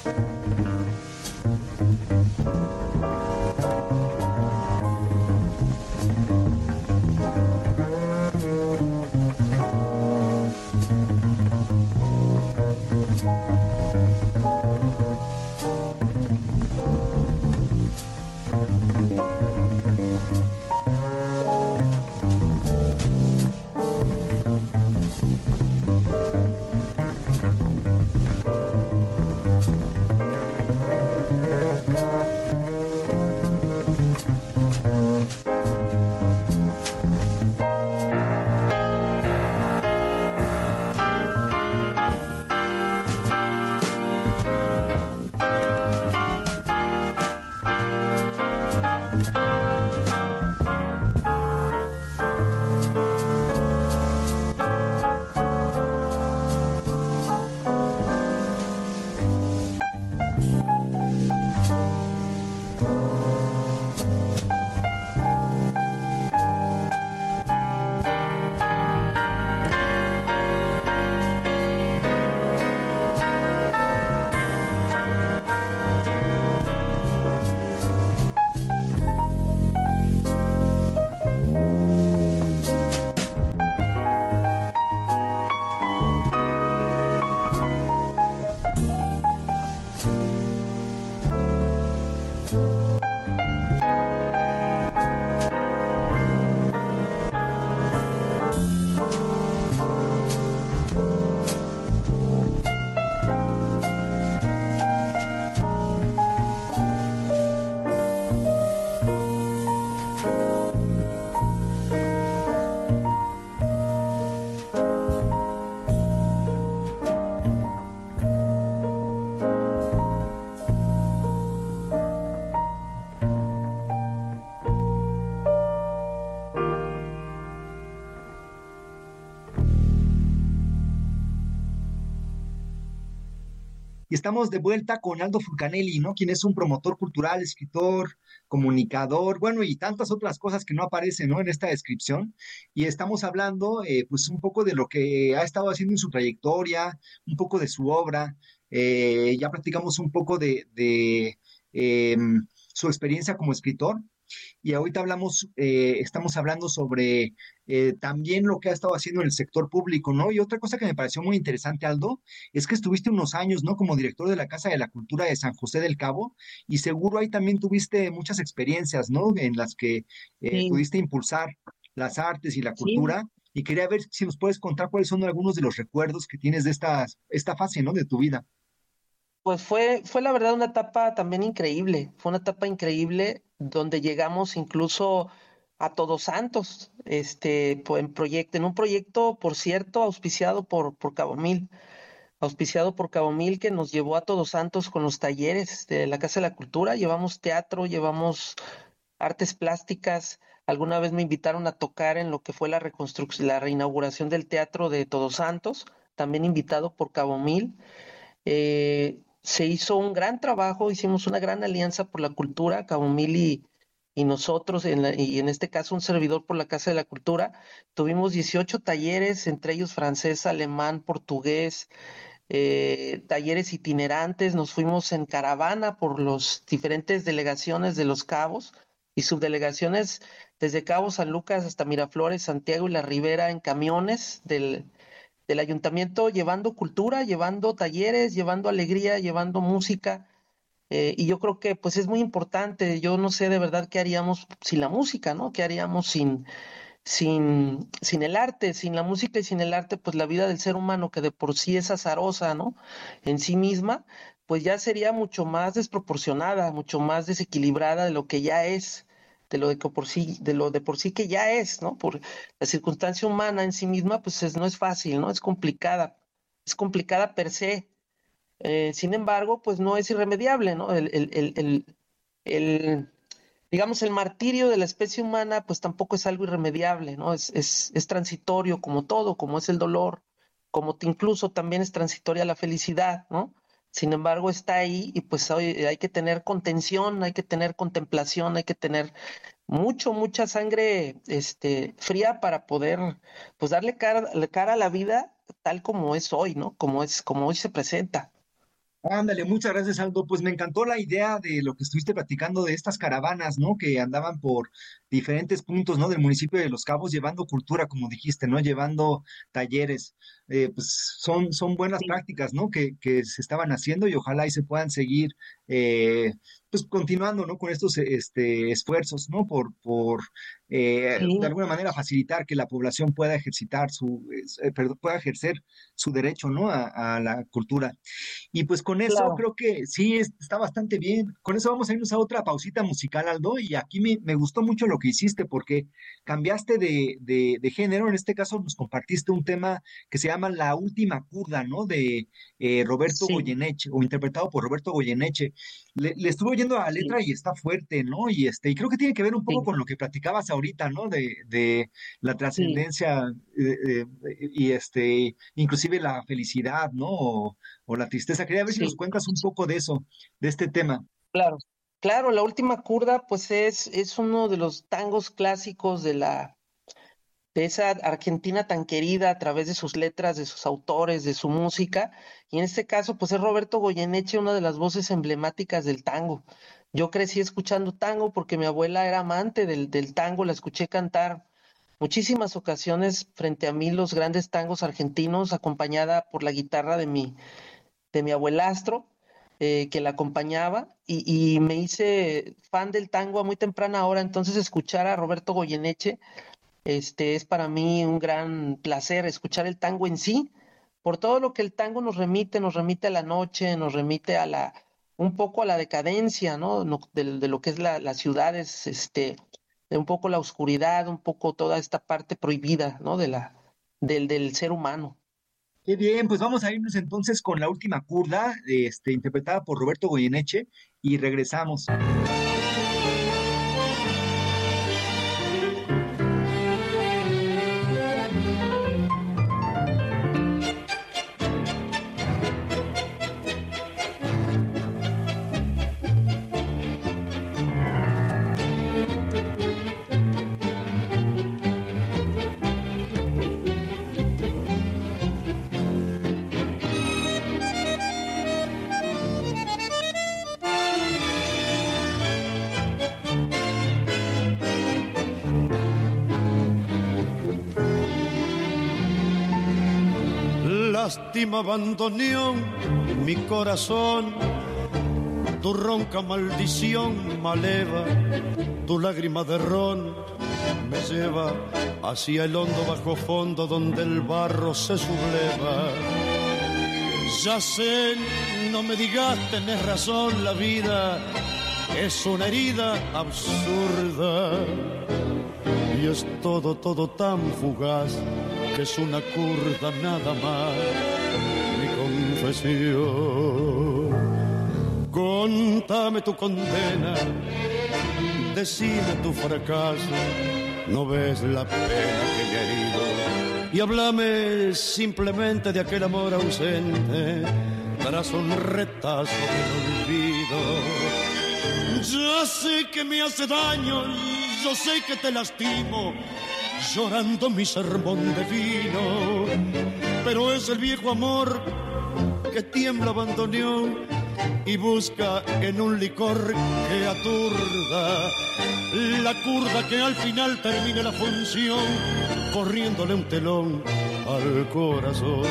Y estamos de vuelta con Aldo Fulcanelli, ¿no? Quien es un promotor cultural, escritor, comunicador, bueno, y tantas otras cosas que no aparecen, ¿no? En esta descripción. Y estamos hablando, eh, pues, un poco de lo que ha estado haciendo en su trayectoria, un poco de su obra. Eh, ya platicamos un poco de, de eh, su experiencia como escritor. Y ahorita hablamos, eh, estamos hablando sobre eh, también lo que ha estado haciendo en el sector público, ¿no? Y otra cosa que me pareció muy interesante, Aldo, es que estuviste unos años, ¿no? Como director de la Casa de la Cultura de San José del Cabo, y seguro ahí también tuviste muchas experiencias, ¿no? En las que eh, Sí, pudiste impulsar las artes y la sí, cultura, y quería ver si nos puedes contar cuáles son algunos de los recuerdos que tienes de esta, esta fase, ¿no? De tu vida. pues fue, fue la verdad una etapa también increíble, fue una etapa increíble donde llegamos incluso a Todos Santos, este, po- en proyecto, en un proyecto, por cierto, auspiciado por, por Cabo Mil, auspiciado por Cabo Mil, que nos llevó a Todos Santos con los talleres de la Casa de la Cultura. Llevamos teatro, llevamos artes plásticas. Alguna vez me invitaron a tocar en lo que fue la reconstrucción, la reinauguración del teatro de Todos Santos, también invitado por Cabo Mil. Eh, se hizo un gran trabajo, hicimos una gran alianza por la cultura, Cabo Mil y, y nosotros, en la- y en este caso un servidor por la Casa de la Cultura. Tuvimos dieciocho talleres, entre ellos francés, alemán, portugués, eh, talleres itinerantes. Nos fuimos en caravana por las diferentes delegaciones de Los Cabos y subdelegaciones desde Cabo San Lucas hasta Miraflores, Santiago y La Ribera en camiones del del ayuntamiento, llevando cultura, llevando talleres, llevando alegría, llevando música. Eh, y yo creo que pues es muy importante. Yo no sé de verdad qué haríamos sin la música, ¿no? ¿Qué haríamos sin, sin, sin el arte? Sin la música y sin el arte, pues la vida del ser humano, que de por sí es azarosa, ¿no? En sí misma, pues ya sería mucho más desproporcionada, mucho más desequilibrada de lo que ya es, de lo de que por sí, de lo de por sí que ya es, ¿no? Por la circunstancia humana en sí misma, pues es- no es fácil, ¿no? Es complicada, es complicada per se. Eh, sin embargo, pues no es irremediable, ¿no? El, el, el, el, el, digamos, el martirio de la especie humana, pues tampoco es algo irremediable, ¿no? Es, es, es transitorio como todo, como es el dolor, como te- incluso también es transitoria la felicidad, ¿no? Sin embargo, está ahí y pues hoy hay que tener contención, hay que tener contemplación, hay que tener mucho, mucha sangre, este, fría para poder, pues darle cara, cara a la vida tal como es hoy, ¿no? Como es, como hoy se presenta. Ándale, muchas gracias, Aldo. Pues me encantó la idea de lo que estuviste platicando de estas caravanas, ¿no? Que andaban por diferentes puntos, ¿no? Del municipio de Los Cabos, llevando cultura, como dijiste, ¿no? Llevando talleres. Eh, pues son, son buenas prácticas, ¿no? Que, que se estaban haciendo y ojalá y se puedan seguir, eh, pues continuando, ¿no? Con estos este, esfuerzos, ¿no? Por, por eh, Sí, de alguna manera facilitar que la población pueda ejercitar su, eh, perdón, pueda ejercer su derecho, ¿no? A, a la cultura. Y pues con eso claro. creo que sí es- está bastante bien. Con eso vamos a irnos a otra pausita musical, Aldo. Y aquí me, me gustó mucho lo que hiciste porque cambiaste de, de, de género. En este caso nos compartiste un tema que se llama La Última Curda, ¿no? De eh, Roberto Sí, Goyeneche, o interpretado por Roberto Goyeneche. Le, le estuve oyendo a la sí, letra y está fuerte, ¿no? Y este, y creo que tiene que ver un poco sí, con lo que platicabas ahorita, ¿no? De, de la sí, trascendencia eh, eh, y este, inclusive la felicidad, ¿no? O, o la tristeza. Quería ver si nos sí, cuentas un poco de eso, de este tema. claro. Claro, La Última Curda, pues es, es uno de los tangos clásicos de la, de esa Argentina tan querida a través de sus letras, de sus autores, de su música. Y en este caso, pues es Roberto Goyeneche, una de las voces emblemáticas del tango. Yo crecí escuchando tango porque mi abuela era amante del, del tango, la escuché cantar muchísimas ocasiones frente a mí los grandes tangos argentinos, acompañada por la guitarra de mi, de mi abuelastro, eh, que la acompañaba, y, y me hice fan del tango a muy temprana hora. Entonces escuchar a Roberto Goyeneche, este, es para mí un gran placer escuchar el tango en sí, por todo lo que el tango nos remite, nos remite a la noche, nos remite a la, un poco a la decadencia, ¿no? No- de, de lo que es la, las ciudades, este, de un poco la oscuridad, un poco toda esta parte prohibida, ¿no? De la, del, del ser humano. Qué bien, pues vamos a irnos entonces con La Última Curda, este, interpretada por Roberto Goyeneche, y regresamos. Lástima bandoneón, mi corazón, tu ronca maldición maleva, tu lágrima de ron me lleva hacia el hondo bajo fondo donde el barro se subleva. Ya sé, no me digas, tenés razón, la vida es una herida absurda y es todo, todo tan fugaz que es una curda nada más. Mi confesión, contame tu condena, decime tu fracaso, no ves la pena que me ha herido y háblame simplemente de aquel amor ausente tras un retazo del olvido. Ya sé que me hace daño, yo sé que te lastimo, llorando mi sermón de vino, pero es el viejo amor que tiembla bandoneón y busca en un licor que aturda la curda que al final termine la función corriéndole un telón al corazón.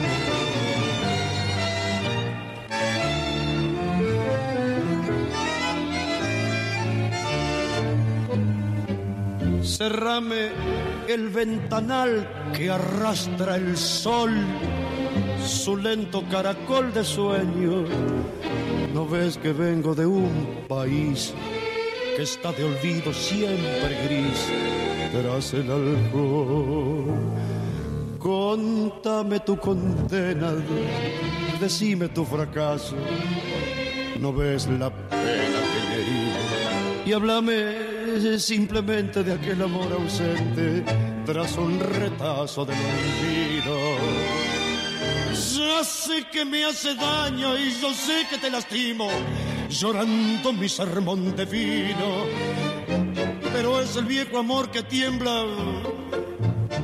Cerrame el ventanal que arrastra el sol, su lento caracol de sueño. ¿No ves que vengo de un país que está de olvido siempre gris tras el alcohol? Contame tu condena, decime tu fracaso, ¿no ves la pena que me he herido? Y háblame simplemente de aquel amor ausente tras un retazo del olvido. Ya sé que me hace daño y yo sé que te lastimo, llorando mi sermón de vino, pero es el viejo amor que tiembla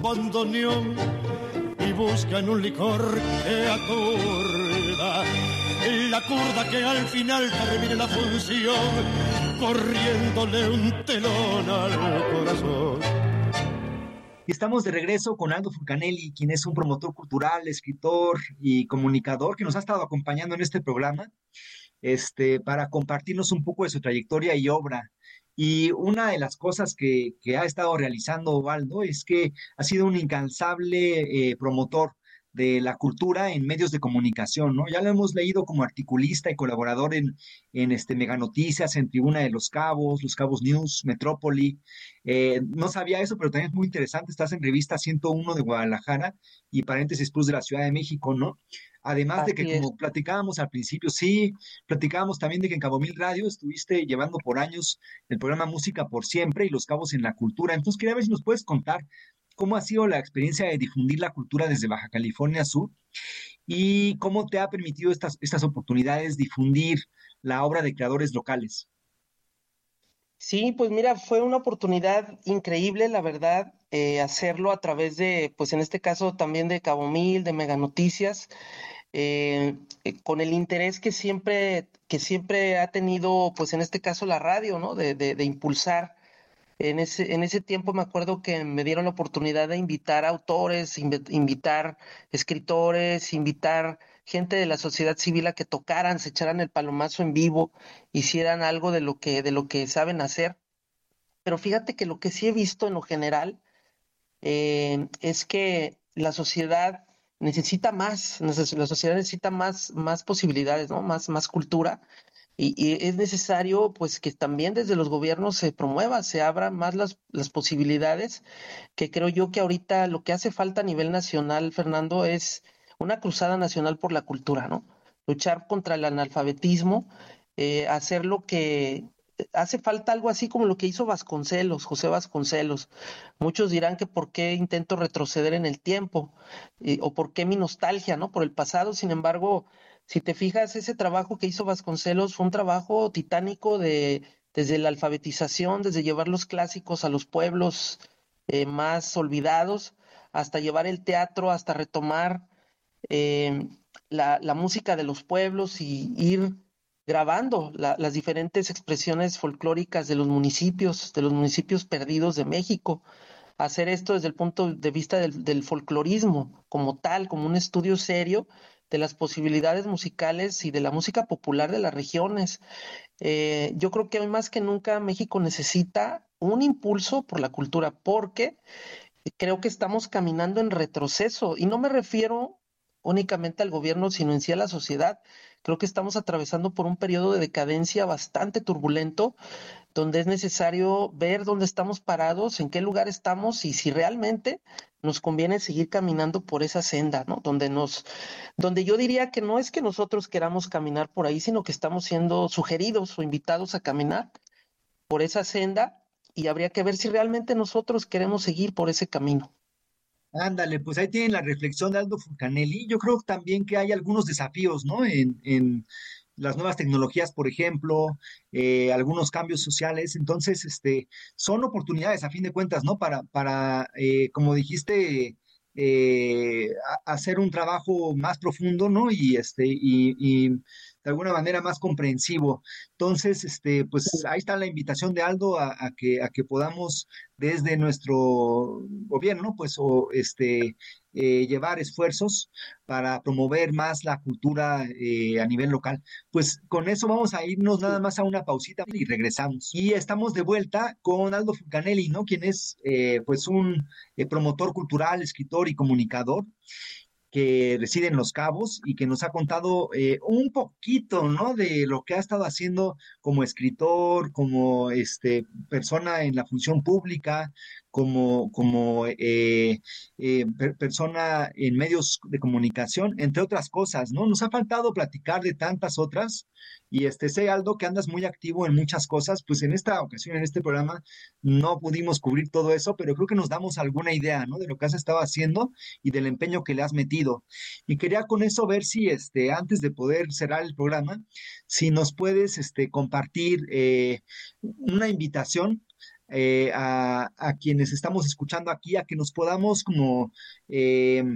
bandoneón y busca en un licor que aturda la curda que al final termine la función, corriéndole un telón al corazón. Y estamos de regreso con Aldo Fulcanelli, quien es un promotor cultural, escritor y comunicador que nos ha estado acompañando en este programa, este, para compartirnos un poco de su trayectoria y obra. Y una de las cosas que, que ha estado realizando Aldo es que ha sido un incansable eh, promotor de la cultura en medios de comunicación, ¿no? Ya lo hemos leído como articulista y colaborador en, en este Mega Noticias, en Tribuna de los Cabos, Los Cabos News, Metrópoli. Eh, no sabía eso, pero también es muy interesante. Estás en Revista ciento uno de Guadalajara y Paréntesis Plus de la Ciudad de México, ¿no? Además de que, Así es. como platicábamos al principio, sí, platicábamos también de que en Cabo Mil Radio estuviste llevando por años el programa Música por Siempre y Los Cabos en la Cultura. Entonces, quería ver si nos puedes contar cómo ha sido la experiencia de difundir la cultura desde Baja California Sur y cómo te ha permitido estas, estas oportunidades difundir la obra de creadores locales. Sí, pues mira, fue una oportunidad increíble, la verdad, eh, hacerlo a través de, pues en este caso también de Cabo Mil, de Mega Noticias, eh, eh, con el interés que siempre, que siempre ha tenido, pues en este caso la radio, ¿no? De, de, de impulsar. En ese, en ese tiempo me acuerdo que me dieron la oportunidad de invitar autores, inv- invitar escritores, invitar gente de la sociedad civil a que tocaran, se echaran el palomazo en vivo, hicieran algo de lo que, de lo que saben hacer. Pero fíjate que lo que sí he visto en lo general eh, es que la sociedad necesita más, neces- la sociedad necesita más, más posibilidades, ¿no? Más, más cultura. Y, y es necesario, pues, que también desde los gobiernos se promueva, se abran más las, las posibilidades, que creo yo que ahorita lo que hace falta a nivel nacional, Fernando, es una cruzada nacional por la cultura, ¿no? Luchar contra el analfabetismo, eh, hacer lo que hace falta algo así como lo que hizo Vasconcelos, José Vasconcelos. Muchos dirán que por qué intento retroceder en el tiempo, eh, o por qué mi nostalgia, ¿no? Por el pasado. Sin embargo, si te fijas, ese trabajo que hizo Vasconcelos fue un trabajo titánico de, desde la alfabetización, desde llevar los clásicos a los pueblos eh, más olvidados, hasta llevar el teatro, hasta retomar eh, la, la música de los pueblos y ir grabando la, las diferentes expresiones folclóricas de los municipios, de los municipios perdidos de México. Hacer esto desde el punto de vista del, del folclorismo como tal, como un estudio serio de las posibilidades musicales y de la música popular de las regiones. Eh, yo creo que hoy más que nunca México necesita un impulso por la cultura, porque creo que estamos caminando en retroceso, y no me refiero únicamente al gobierno, sino en sí a la sociedad. Creo que estamos atravesando por un periodo de decadencia bastante turbulento, donde es necesario ver dónde estamos parados, en qué lugar estamos y si realmente nos conviene seguir caminando por esa senda, ¿no? Donde nos, donde yo diría que no es que nosotros queramos caminar por ahí, sino que estamos siendo sugeridos o invitados a caminar por esa senda, y habría que ver si realmente nosotros queremos seguir por ese camino. Ándale, pues ahí tienen la reflexión de Aldo Fulcanelli. Yo creo también que hay algunos desafíos, ¿no? En, en las nuevas tecnologías, por ejemplo, eh, algunos cambios sociales. Entonces, este, son oportunidades a fin de cuentas, ¿no? Para, para eh, como dijiste, eh, a- hacer un trabajo más profundo, ¿no? Y este, y, y de alguna manera más comprensivo. Entonces, este, pues ahí está la invitación de Aldo a, a que, a que podamos desde nuestro gobierno, pues, o este, eh, llevar esfuerzos para promover más la cultura eh, a nivel local. Pues con eso vamos a irnos nada más a una pausita y regresamos. Y estamos de vuelta con Aldo Fulcanelli, ¿no? Quien es, eh, pues, un eh, promotor cultural, escritor y comunicador que reside en Los Cabos y que nos ha contado eh, un poquito, ¿no? De lo que ha estado haciendo como escritor, como este, persona en la función pública, como, como eh, eh, per- persona en medios de comunicación, entre otras cosas, ¿no? Nos ha faltado platicar de tantas otras. Y este, sé, Aldo, que andas muy activo en muchas cosas, pues en esta ocasión, en este programa, no pudimos cubrir todo eso, pero creo que nos damos alguna idea, ¿no? De lo que has estado haciendo y del empeño que le has metido. Y quería con eso ver si, este, antes de poder cerrar el programa, si nos puedes, este, compartir eh, una invitación eh, a, a quienes estamos escuchando aquí, a que nos podamos como eh,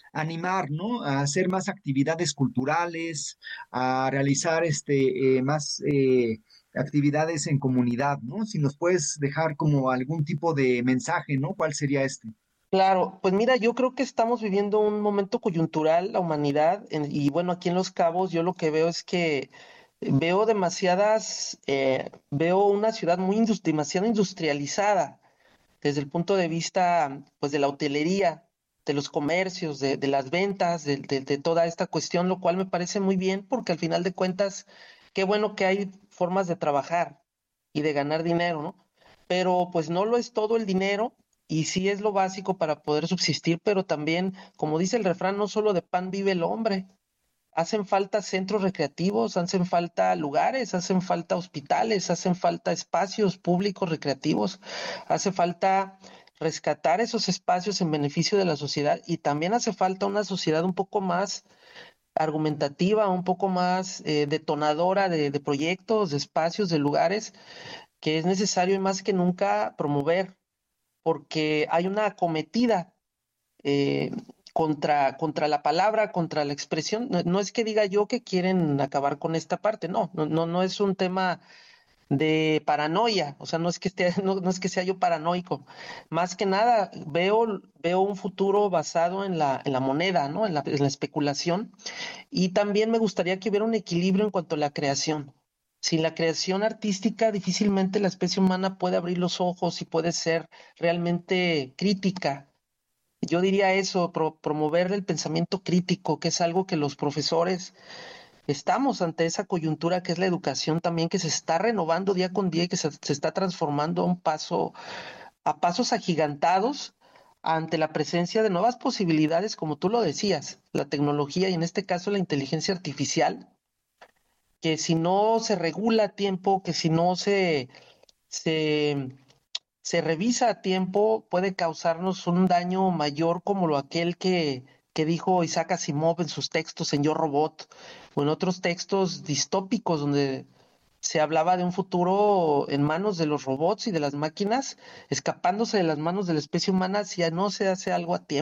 animar, ¿no? A hacer más actividades culturales, a realizar este, eh, más eh, actividades en comunidad, ¿no? Si nos puedes dejar como algún tipo de mensaje, ¿no? ¿Cuál sería este? Claro, pues mira, yo creo que estamos viviendo un momento coyuntural, la humanidad, en- y bueno, aquí en Los Cabos yo lo que veo es que veo demasiadas, eh, veo una ciudad muy indus- demasiado industrializada desde el punto de vista, pues, de la hotelería, de los comercios, de, de las ventas, de, de- de toda esta cuestión, lo cual me parece muy bien, porque al final de cuentas, qué bueno que hay formas de trabajar y de ganar dinero, ¿no? Pero pues no lo es todo el dinero y sí es lo básico para poder subsistir, pero también, como dice el refrán, no solo de pan vive el hombre. Hacen falta centros recreativos, hacen falta lugares, hacen falta hospitales, hacen falta espacios públicos recreativos, hace falta rescatar esos espacios en beneficio de la sociedad y también hace falta una sociedad un poco más argumentativa, un poco más eh, detonadora de, de proyectos, de espacios, de lugares que es necesario y más que nunca promover, porque hay una acometida eh, contra, contra la palabra, contra la expresión. No, no es que diga yo que quieren acabar con esta parte, no, no, no, no es un tema de paranoia, o sea, no es que esté, no, no es que sea yo paranoico. Más que nada, veo, veo un futuro basado en la, en la moneda, ¿no? En la, en la especulación. Y también me gustaría que hubiera un equilibrio en cuanto a la creación. Sin la creación artística, difícilmente la especie humana puede abrir los ojos y puede ser realmente crítica. Yo diría eso, pro- promover el pensamiento crítico, que es algo que los profesores estamos ante esa coyuntura que es la educación también, que se está renovando día con día y que se, se está transformando a un paso, a pasos agigantados ante la presencia de nuevas posibilidades, como tú lo decías, la tecnología y en este caso la inteligencia artificial, que si no se regula a tiempo, que si no se, se se revisa a tiempo, puede causarnos un daño mayor como lo aquel que, que dijo Isaac Asimov en sus textos en Yo Robot o en otros textos distópicos donde se hablaba de un futuro en manos de los robots y de las máquinas, escapándose de las manos de la especie humana si ya no se hace algo a tiempo.